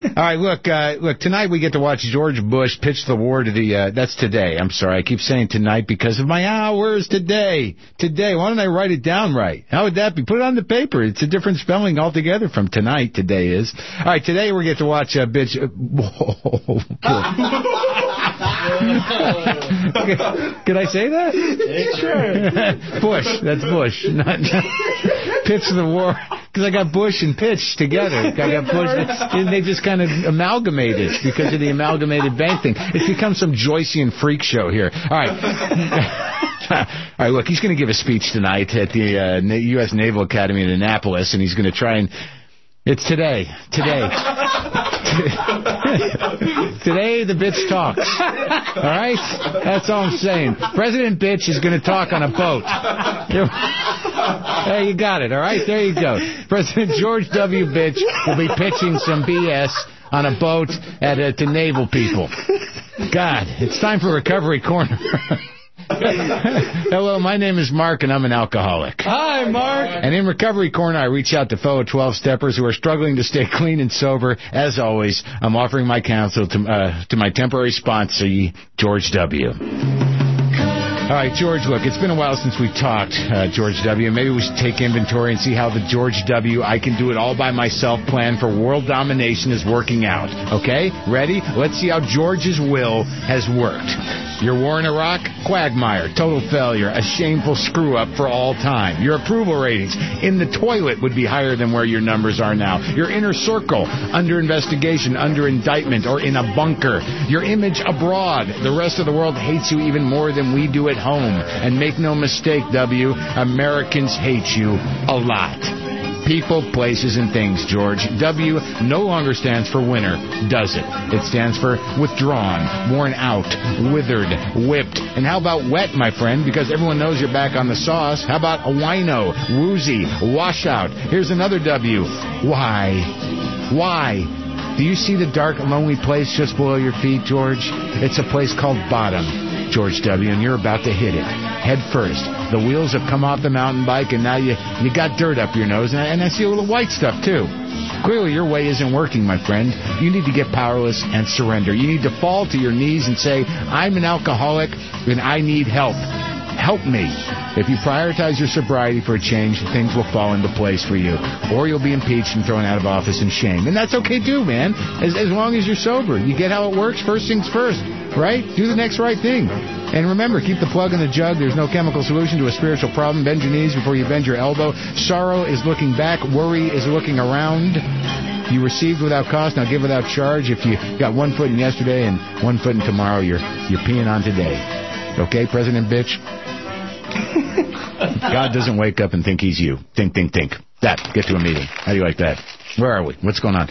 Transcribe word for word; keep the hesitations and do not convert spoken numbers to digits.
All right, look, uh, look. Tonight we get to watch George Bush pitch the war to the. Uh, that's today. I'm sorry, I keep saying tonight because of my hours. Today, today. Why don't I write it down right? How would that be? Put it on the paper. It's a different spelling altogether from tonight. Today is. All right, today we get to watch uh, bitch. Uh, whoa. Can I say that? Sure. Bush. That's Bush. Not, not pitch the war. Because I got Bush and pitch together. I got Bush, and they just kind of amalgamated because of the amalgamated bank thing. It's become some Joycean freak show here. All right. All right, look, he's going to give a speech tonight at the uh, U S Naval Academy in Annapolis, and he's going to try and... It's today. Today. Today the bitch talks. All right? That's all I'm saying. President Bitch is going to talk on a boat. There you got it. All right? There you go. President George W. Bitch will be pitching some B S on a boat at uh, to naval people. God, it's time for Recovery Corner. Hello, my name is Mark, and I'm an alcoholic. Hi, Mark. And in Recovery Corner, I reach out to fellow twelve-steppers who are struggling to stay clean and sober. As always, I'm offering my counsel to, uh, to my temporary sponsor, George W. All right, George, look, it's been a while since we talked, uh, George W. Maybe we should take inventory and see how the George W. I can do it all by myself plan for world domination is working out. Okay? Ready? Let's see how George's will has worked. Your war in Iraq? Quagmire. Total failure. A shameful screw-up for all time. Your approval ratings in the toilet would be higher than where your numbers are now. Your inner circle, under investigation, under indictment, or in a bunker. Your image abroad. The rest of the world hates you even more than we do at home. And make no mistake, W, Americans hate you a lot. People, places, and things, George. W no longer stands for winner, does it? It stands for withdrawn, worn out, withered, whipped. And how about wet, my friend? Because everyone knows you're back on the sauce. How about a wino, woozy, washout? Here's another W. Why? Why? Do you see the dark, lonely place just below your feet, George? It's a place called bottom, George W., and you're about to hit it. Head first. The wheels have come off the mountain bike, and now you you got dirt up your nose, and I, and I see a little white stuff, too. Clearly, your way isn't working, my friend. You need to get powerless and surrender. You need to fall to your knees and say, I'm an alcoholic, and I need help. Help me. If you prioritize your sobriety for a change, things will fall into place for you. Or you'll be impeached and thrown out of office in shame. And that's okay, too, man, as, as long as you're sober. You get how it works? First things first, right? Do the next right thing. And remember, keep the plug in the jug. There's no chemical solution to a spiritual problem. Bend your knees before you bend your elbow. Sorrow is looking back. Worry is looking around. You received without cost. Now give without charge. If you got one foot in yesterday and one foot in tomorrow, you're you're peeing on today. Okay, President Bitch? God doesn't wake up and think he's you. Think, think, think. That. Get to a meeting. How do you like that? Where are we? What's going on?